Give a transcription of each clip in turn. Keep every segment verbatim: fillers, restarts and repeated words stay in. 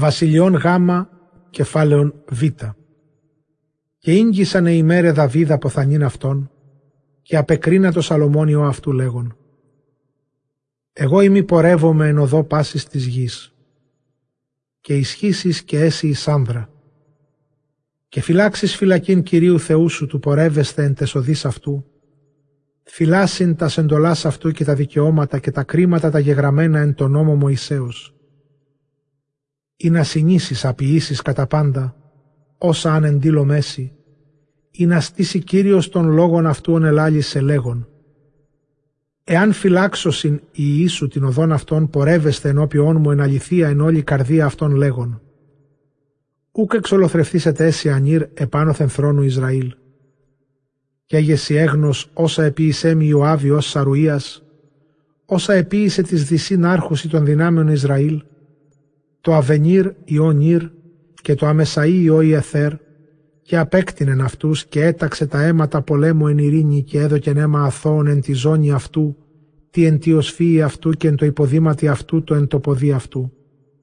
Βασιλειών Γ, κεφάλαιον Β. Και ήγγισανε η μέρε Δαβίδ αποθανήν αυτόν, και απεκρίνα το Σαλομόνιο αυτού λέγον: Εγώ ημί πορεύομαι εν οδό πάσης της γης, και ισχύσεις και έσυ εις άνδρα, και φυλάξεις φυλακήν Κυρίου Θεού σου του πορεύεστε εν τες οδείς αυτού, φυλάσιν τας εντολάς αυτού και τα δικαιώματα και τα κρίματα τα γεγραμμένα εν τον νόμο Μωυσέως, ή να συνήσεις αποιήσεις κατά πάντα, όσα αν εντύλω μέση, ή να στήσει Κύριος των λόγων αυτού ον ελάλησε λέγον: Εάν φυλάξωσιν οι Ιησού την οδόν αυτών πορεύεστε ενώπιόν μου εν αληθεία εν όλη καρδία αυτών λέγον: Ούκ εξολοθρευτήσετε έσυ ανήρ επάνωθεν θρόνου Ισραήλ. Και έγεσι έγνος όσα επίησέ μη Ιωάβη ως Σαρουίας, όσα επίησε της δυσίν άρχουση των δυνάμεων Ισραήλ, το Αβενίρ Ιω Νίρ και το Αμεσαΐ Ιω Ιεθέρ, και απέκτηνεν αυτούς και έταξε τα αίματα πολέμου εν ειρήνη και έδωκεν αίμα αθώων εν τη ζώνη αυτού, τι εν τη οσφύη αυτού και εν το υποδήματι αυτού το εν το ποδί αυτού.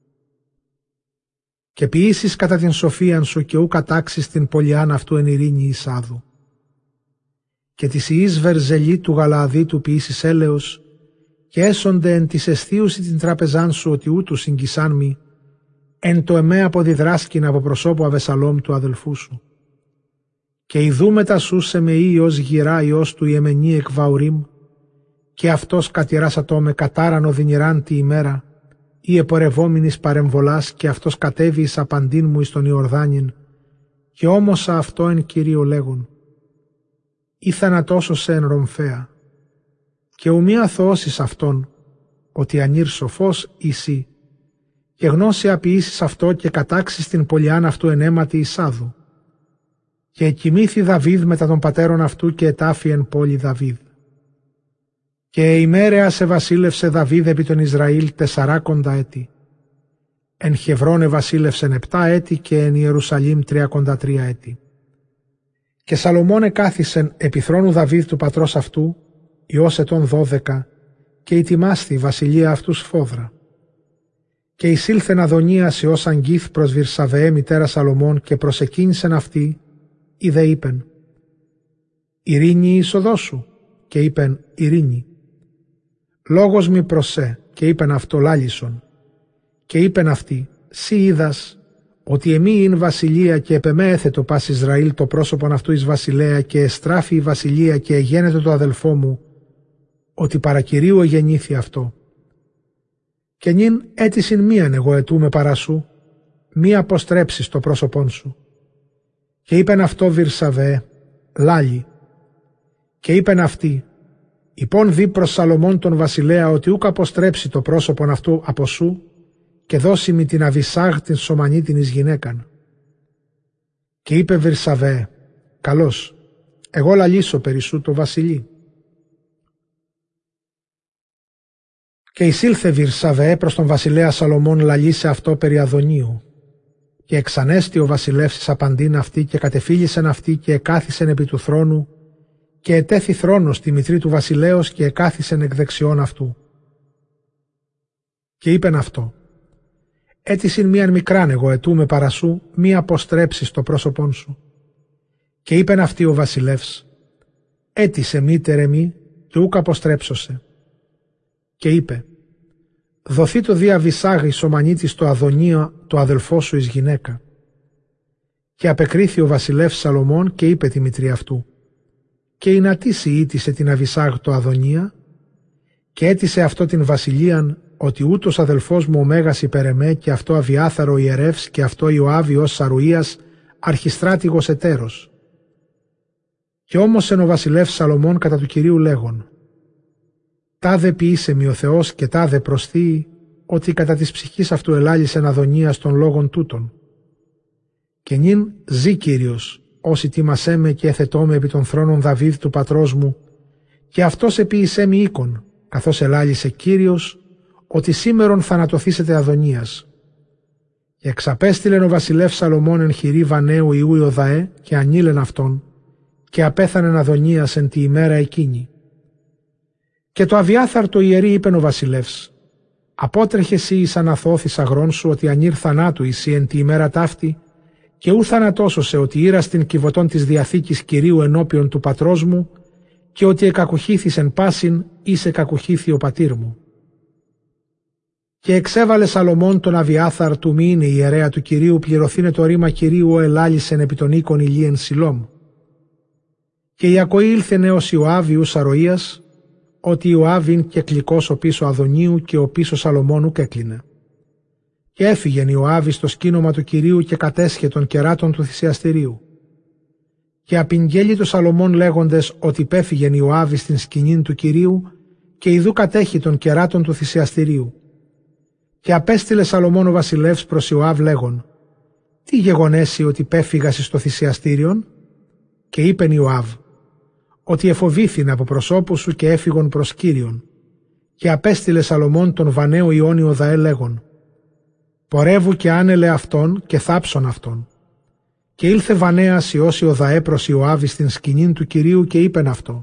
Και ποιήσεις κατά την σοφίαν σου και ου κατάξεις την πολιάν αυτού εν ειρήνη Ισάδου. Και της Ιης Βερζελή του Γαλααδίτου ποιήσεις έλεος, και έσονται εν της αισθίουση την τράπεζάν σου ότι ούτου συγκισάν μη, εν το εμέ αποδιδράσκην από προσώπου Αβεσαλόμ του αδελφού σου. Και ιδούμετα σου σε με ή ως γυρά ιός του Ιεμενή εκ Βαουρίμ, και αυτός κατηράσατό με κατάραν οδυνηράν τη ημέρα, ή επορευόμενης παρεμβολάς, και αυτός κατέβη εις απαντήν μου εις τον Ιορδάνιν, και όμωσα αυτό εν Κυρίω λέγον: Ή θανατώσωσε εν ρομφαία, και ουμή αθωώσεις αυτόν, ότι ανήρ σοφός εσύ, και γνώση αποιήσεις αυτό και κατάξεις την πολιάν αυτού εν αίματι Ισάδου. Και εκοιμήθη Δαβίδ μετά των πατέρων αυτού και ετάφη εν πόλη Δαβίδ. Και ημέρεα σε βασίλευσε Δαβίδ επί τον Ισραήλ τεσσαράκοντα έτη. Εν Χεβρών ευασίλευσεν επτά έτη και εν Ιερουσαλήμ τριακόντα τρία έτη. Και Σαλομών εκάθισεν επί θρόνου Δαβίδ του πατρός αυτού, ιός ετών δώδεκα, και ητιμάσθη η βασιλεία αυτού σφόδρα. Και εισήλθεν Αδωνίας ιός Αγκίθ προς Βυρσαβεέ μητέρα Σαλομών και προσεκίνησεν αυτή, είδε είπεν: Ειρήνη η είσοδός σου, και είπεν ειρήνη. Λόγος μη προσέ, και είπεν αυτό λάλησον. Και είπεν αυτή, σύ είδας ότι εμεί ειν βασιλεία και επεμέ έθετο πας Ισραήλ το πρόσωπον αυτού εις βασιλέα και εστράφη η βασιλεία και εγένετο το αδελφό μου, ότι παρακυρίου εγεννήθη αυτό. Και νυν έτησιν μίαν εγώ ετούμε παρά σου, μη αποστρέψεις το πρόσωπόν σου. Και είπεν αυτό Βυρσαβέ, λάλη. Και είπεν αυτή, υπόν δι προς Σαλομών τον βασιλέα ότι ούκ αποστρέψει το πρόσωπον αυτού από σου, και δώσει μη την Αβισάγ την Σομανή την εις γυναίκαν. Και είπε Βυρσαβέ, καλώς, εγώ λαλήσω περί σου το βασιλεί. Και εισήλθε Βυρσαβέ προς τον βασιλέα Σαλομών λαλήσε αυτό περί Αδωνίου. Και εξανέστη ο βασιλεύς απαντήν αυτή και κατεφύλισεν αυτή και εκάθισεν επί του θρόνου και ετέθη θρόνος στη μητρή του βασιλέως και εκάθισεν εκ δεξιών αυτού. Και είπεν αυτό, έτησιν μίαν μικράν εγώ ετούμε παρασού, μη αποστρέψεις το πρόσωπόν σου. Και είπεν αυτή ο βασιλεύς, έτησε μήτερε μη και ούκ αποστρέψωσε. Και είπε, δοθεί το δι Αβισάγ η Σομανίτης το Αδωνία το αδελφό σου εις γυναίκα. Και απεκρίθη ο βασιλεύς Σαλομών και είπε τη μητρή αυτού, και η νατήση ήτησε την Αβισάγ το Αδωνία, και έτησε αυτό την βασιλείαν, ότι ούτως αδελφός μου ο Μέγας υπέρ εμέ και αυτό Αβιάθαρο ιερεύς και αυτό Ιωάβη ως Σαρουίας αρχιστράτηγος εταίρος. Και όμως εν ο βασιλεύς Σαλομών κατά του Κυρίου λέγον, τάδε ποιήσε μη ο Θεός και τάδε προσθείει, ότι κατά της ψυχής αυτού ελάλησεν Αδωνίας των λόγων τούτων. Και νυν ζει Κύριος, όσοι τίμασέ με και έθετό με επί των θρόνων Δαβίδ του πατρός μου, και αυτός επίησέ μη οίκον, καθώς ελάλησε Κύριος, ότι σήμερον θανατωθήσετε Αδωνίας. Και εξαπέστειλεν ο βασιλεύς Σαλομών εν χειρή Βανέου Ιού Ιωδαέ και ανήλεν αυτόν, και απέθανεν Αδωνίας εν τη ημέρα εκείνη. Και το Αβιάθαρ το ιερή είπεν ο βασιλεύς, Απότρεχε εσύ εις αναθώθης αγρών σου, ότι ανήρ θανάτου εσύ εν τη ημέρα ταύτη, και ου θανατώσωσε ότι ήρα στην κυβωτών της Διαθήκης Κυρίου ενώπιον του πατρός μου, και ότι εκακουχήθης εν πάσιν, εις εκακουχήθη ο πατήρ μου. Και εξέβαλε Σαλομών τον Αβιάθαρ του μη είναι ιερέα του Κυρίου, πληρωθήνε το ρήμα Κυρίου ο ελάλησεν επί των οίκων ηλίεν Σιλόμ. Και Ιακωή ήλθε νέος Ιωάβ ιούς Αροίας, ότι Ιωάβ είναι και κλικός ο πίσω Αδωνίου και ο πίσω Σαλομών κέκλινε. Και έφυγεν Ιωάβ στο σκήνομα του Κυρίου και κατέσχε των κεράτων του θυσιαστηρίου. Και απηγγέλει το Σαλομών λέγοντες ότι πέφυγεν Ιωάβ στην σκηνήν του Κυρίου και ιδού κατέχει των κεράτων του θυσιαστηρίου. Και απέστειλε Σαλομών ο βασιλεύς προς Ιωάβ λέγον, τι γεγονέσει ότι πέφυγας στο θυσιαστήριον? Και είπεν Ιωάβ, ότι εφοβήθην από προσώπου σου και έφυγον προς Κύριον. Και απέστειλε Σαλομών τον Βανέο Ιόνιο Δαέ λέγον, πορεύου και άνελε αυτόν και θάψον αυτόν. Και ήλθε Βανέας Ιός Ιωδαέ προς Ιωάβ στην σκηνήν του Κυρίου και είπεν αυτό.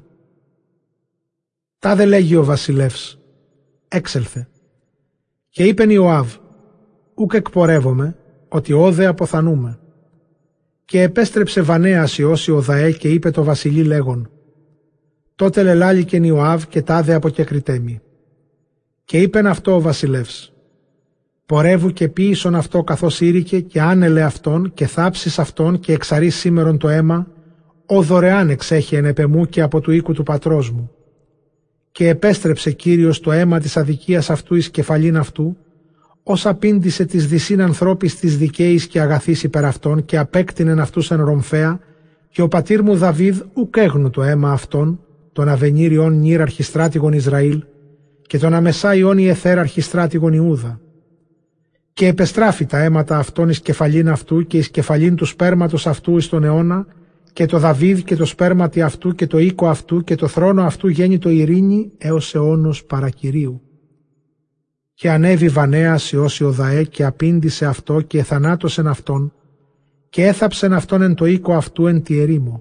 Τάδε λέγει ο βασιλεύς, έξελθε. Και είπεν Ιωάβ, ούκ εκπορεύομαι, ότι όδε αποθανούμε. Και επέστρεψε Βανέας Ιός Ιωδαέ και είπε το βασιλεί λέγον, τότε λελάληκεν Ιωάβ και τάδε αποκεκριτέμι. Και είπεν αυτό ο βασιλεύς, πορεύου και ποίησον αυτό καθώς ήρικε και άνελε αυτόν και θάψεις αυτόν και εξαρείς σήμερον το αίμα, ο δωρεάν εξέχει εν επεμού και από του οίκου του πατρός μου. Και επέστρεψε Κύριος το αίμα της αδικίας αυτού εις κεφαλήν αυτού, ως απήντησε της δυσίν ανθρώπης της δικαίης και αγαθής υπερ αυτών και απέκτηνεν αυτούς εν ρομφαία, και ο πατήρ μου Δαβίδ ουκ έγνου το αίμα αυτών, τον Αβενήριον Νίρ αρχιστράτηγον Ισραήλ, και τον Αμεσάιον Ιεθέρ αρχιστράτηγον Ιούδα. Και επεστράφει τα αίματα αυτών εις κεφαλήν αυτού και εις κεφαλήν του σπέρματος αυτού εις τον αιώνα, και το Δαβίδ και το σπέρματι αυτού και το οίκο αυτού και το θρόνο αυτού γέννητο ειρήνη έως αιώνος παρακυρίου. Και ανέβη Βανέας Ιός Ιωδαέ και απήντησε αυτό και εθανάτωσεν αυτόν και έθαψεν αυτόν εν το οίκο αυτού εν τη ερήμο.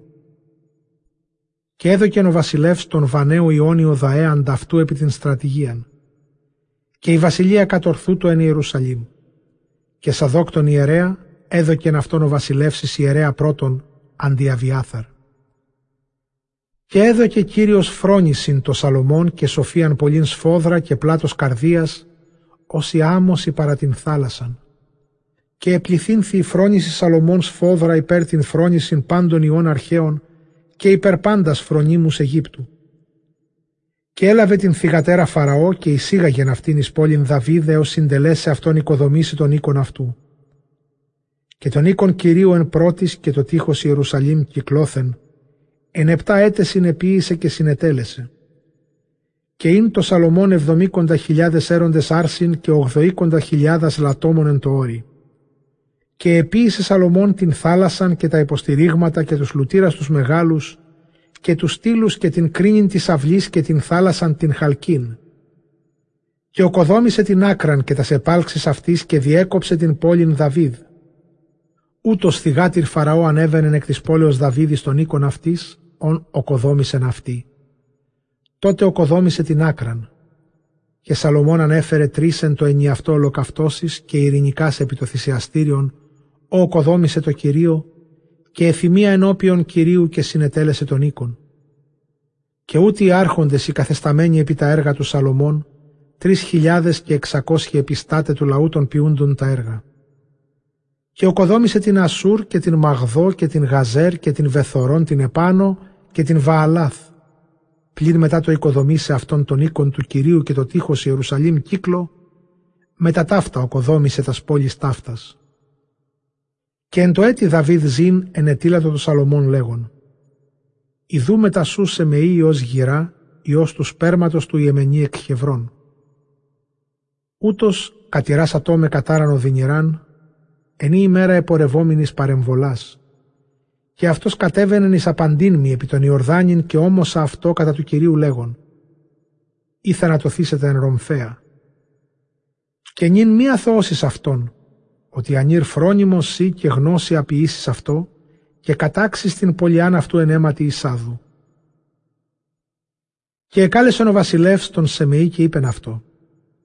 Και έδωκεν ο βασιλεύς τον Βανέου Ιόνιο Δαέ ανταυτού επί την στρατηγίαν. Και η βασιλεία κατορθού το εν Ιερουσαλήμ. Και Σαδόκ τον ιερέα έδωκεν αυτόν ο βασιλεύς εις ιερέα πρώτον αντί Αβιάθαρ. Και έδωκε Κύριος φρόνησιν το Σαλομών και σοφίαν πολλήν σφόδρα και πλάτος καρδίας, ως η άμμωση παρά την θάλασσαν. Και επληθύνθη η φρόνηση Σαλομών σφόδρα υπέρ την φρόνησιν πάντων ιών αρχαίων και υπέρ πάντας φρονίμους Αιγύπτου. Και έλαβε την θυγατέρα Φαραώ και εισήγαγεν αυτήν εις πόλην Δαβίδ έως συντελέσε αυτόν οικοδομήσει τον οίκον αυτού. Και τον οίκον Κυρίου εν πρώτης και το τείχος Ιερουσαλήμ κυκλώθεν, εν επτά έτες συνεποίησε και συνετέλεσε. Και ειν το Σαλομών εβδομήκοντα χιλιάδες έροντες άρσιν και ογδοήκοντα χιλιάδας λατόμων εν το όρι. Και επίησε Σαλομών την θάλασσαν και τα υποστηρίγματα και τους λουτήρας τους μεγάλους και τους στήλους και την κρίνην της αυλής και την θάλασσαν την χαλκίν. Και οκοδόμησε την άκραν και τα σεπάλξεις αυτής και διέκοψε την πόλην Δαβίδ. Ούτως θυγάτηρ Φαραώ ανέβαινεν εκ της πόλεως Δαβίδ στον οίκον αυτής, ον οκοδόμησεν αυτή. Τότε οκοδόμησε την άκραν. Και Σαλομών ανέφερε τρεις εν το ενιαυτό ολοκαυτώσεις και ειρηνικάς επί το θυσιαστήριον, ο οκοδόμησε το Κυρίο, και εφημία ενώπιον Κυρίου και συνετέλεσε τον οίκον. Και ούτε οι άρχοντες οι καθεσταμένοι επί τα έργα του Σαλομών, τρεις χιλιάδες και εξακόσιοι επιστάτε του λαού των ποιούντων τα έργα. Και οκοδόμησε την Ασούρ και την Μαγδό και την Γαζέρ και την Βεθορών την Επάνω και την Βααλάθ. Πλην μετά το οικοδομήσε αυτόν τον οίκον του Κυρίου και το τείχος Ιερουσαλήμ κύκλο, μετά ταύτα οκοδόμησε τας πόλεις ταύτας. Και εν το έτη Δαβίδ ζήν ενετήλατο το Σαλομών λέγον, «Ιδού μετά σου σε με Υιός γυρά, Υιός του σπέρματος του Ιεμενή εκ Χευρών. Ούτως κατηράσατό με κατάραν οδυνηράν, ενή ημέρα επορευόμενης παρεμβολάς. Και αυτός κατέβαινεν εις απαντήν μη επί τον Ιορδάνην και όμωσα αυτό κατά του Κυρίου λέγον, ή θανατωθήσετε εν ρομφαία. Και νυν μη αθωώσεις αυτόν, ότι ανήρ φρόνιμος σύ και γνώση αποιήσεις αυτό, και κατάξεις την πολιάν αυτού εν αίματι Ισάδου. Και εκάλεσον ο βασιλεύς τον Σεμεή και είπεν αυτό,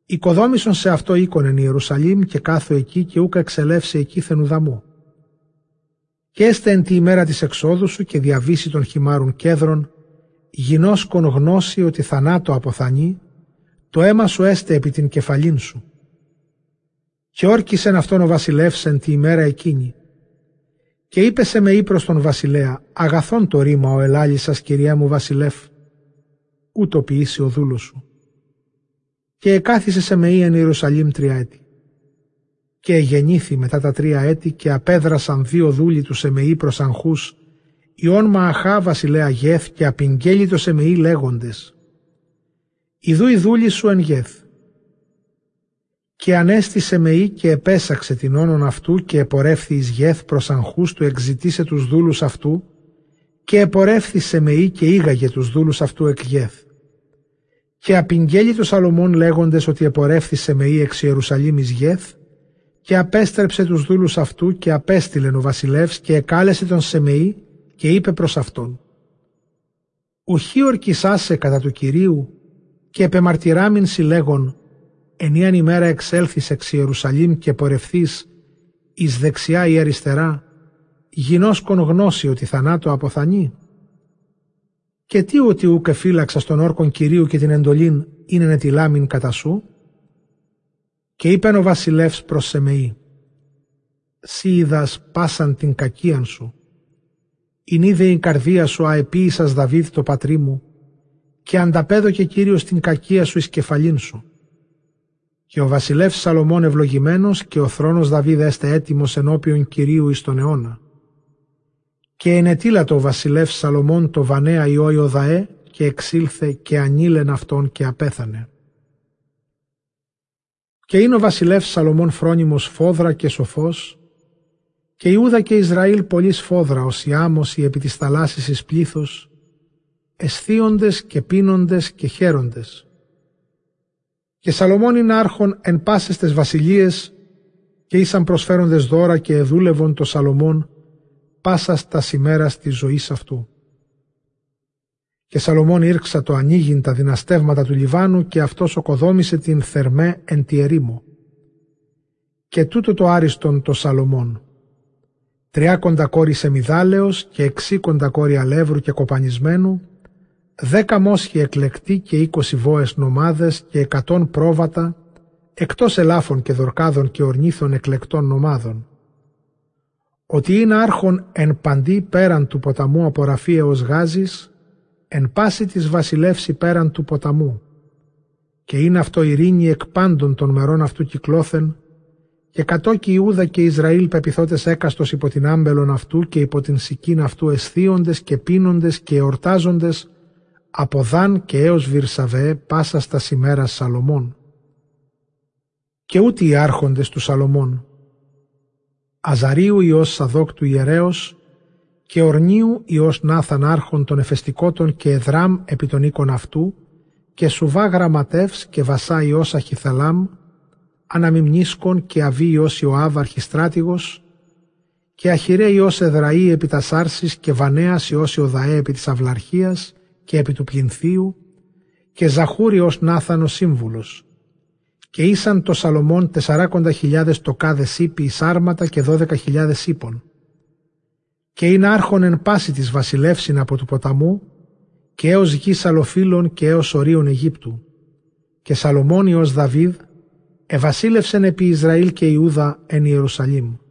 οικοδόμησον σε αυτό οίκον εν Ιερουσαλήμ και κάθω εκεί και ούκα εξελεύσε εκείθεν ουδαμού. Και έστε εν τη ημέρα της εξόδου σου και διαβήσει των χυμάρων κέδρων, γινώσκον γνώση ότι θανάτω αποθανεί, το αίμα σου έστε επί την κεφαλήν σου. Και όρκισεν αυτόν ο βασιλεύς εν τη ημέρα εκείνη. Και είπε σε με προς τον βασιλέα, αγαθόν το ρήμα ο ελάλησας κυρία μου βασιλεύ, ούτω ποιήσει ο δούλος σου. Και εκάθισε σε με εν Ιερουσαλήμ τρία έτη. Και εγεννήθη μετά τα τρία έτη και απέδρασαν δύο δούλοι του Σεμεή προς αγχούς, Ιών Μααχά βασιλέα Γεθ και απειγγέλει το Σεμεή λέγοντες, «Ιδού η δούλη σου εν Γεθ». Και ανέστη Σεμεή και επέσαξε την όνον αυτού και επορεύθη εις Γεθ προς αγχούς του εξητήσε τους δούλους αυτού και επορεύθη Σεμεή και ήγαγε τους δούλους αυτού εκ Γεθ. Και απειγγέλει το Σαλομών λέγοντες ότι επορεύθη Σεμεή εξ Ιερουσαλήμ εις Γεθ και απέστρεψε τους δούλους αυτού και απέστειλεν ο βασιλεύς και εκάλεσε τον Σεμεή και είπε προς αυτόν, «Ουχή ορκισάσε κατά του Κυρίου και επεμαρτυράμιν συλλέγον, ενίαν ημέρα εξέλθεις εξ Ιερουσαλήμ και πορευθείς εις δεξιά ή αριστερά, γινώσκον γνώση ότι θανάτω αποθανεί. Και τι ότι ούκ εφύλαξα στον όρκον Κυρίου και την εντολήν είναι νετιλάμιν κατά σου». Και είπεν ο βασιλεύς προς Σεμεή, «Σύ είδας πάσαν την κακίαν σου, ειν είδε η καρδία σου αεπίησας Δαβίδ το πατρί μου, και ανταπέδωκε Κύριος την κακία σου εις κεφαλήν σου. Και ο βασιλεύς Σαλομών ευλογημένος και ο θρόνος Δαβίδ έστε έτοιμος ενώπιον Κυρίου εις τον αιώνα. Και ενετήλατο ο βασιλεύς Σαλομών το Βανέα ιό Ιωδαέ και εξήλθε και ανήλεν αυτόν και απέθανε. Και είναι ο βασιλεύς Σαλομών φρόνιμος φόδρα και σοφός, και Ιούδα και Ισραήλ πολλής φόδρα ως η άμμος η επί της θαλάσσης εις πλήθος, αισθίοντες και πίνοντες και χαίροντες. Και Σαλομών είναι άρχον εν πάσες τες βασιλείες, και ήσαν προσφέροντες δώρα και εδούλευον το Σαλομών πάσας τας ημέρας της ζωής αυτού. Και Σαλομών ήρξα το ανοίγειν τα δυναστεύματα του Λιβάνου και αυτός οκοδόμησε την Θερμέ εν τη ερήμο. Και τούτο το άριστον το Σαλομών. Τριάκοντα κόρη σεμιδάλεως και εξήκοντα κόρη αλεύρου και κοπανισμένου, δέκα μόσχοι εκλεκτοί και είκοσι βόες νομάδες και εκατόν πρόβατα, εκτός ελάφων και δορκάδων και ορνήθων εκλεκτών νομάδων. Ότι είναι άρχον εν παντή πέραν του ποταμού από ραφή έως Γάζης, εν πάση της βασιλεύση πέραν του ποταμού, και είναι αυτό ειρήνη εκ πάντων των μερών αυτού κυκλώθεν, και κατόκι Ιούδα και Ισραήλ πεπιθώτες έκαστος υπό την άμπελον αυτού και υπό την σικήν αυτού αισθίοντες και πίνοντες και εορτάζοντες από Δάν και έως Βυρσαβέ πάσας τας ημέρας Σαλομών. Και ούτε οι άρχοντες του Σαλομών, Αζαρίου ιός Σαδόκ του ιερέως, και Ορνίου ιός Νάθαν άρχον των εφεστικότων και Εδράμ επί των οίκων αυτού, και Σουβά γραμματεύς και Βασά ιός Αχιθαλάμ, Αναμιμνίσκον και Αβί ιός Ιωάβ αρχιστράτηγος, και Αχιρέ ιός Εδραή επί τας άρσης και Βανέας ιός Ιωδαέ επί της αυλαρχίας και επί του πλινθίου, και Ζαχούρ ιός Νάθανος σύμβουλος. Και ήσαν το Σαλομών τεσσαράκοντα χιλιάδες τοκάδες ύπη εις άρματα και δώδεκα χιλιάδες ύπων. Και είναι άρχον εν πάση της βασιλεύσιν από του ποταμού, και έως γη Σαλοφύλων και έως ορίων Αιγύπτου. Και Σαλομών ιός Δαβίδ, ευασίλευσεν επί Ισραήλ και Ιούδα εν Ιερουσαλήμ.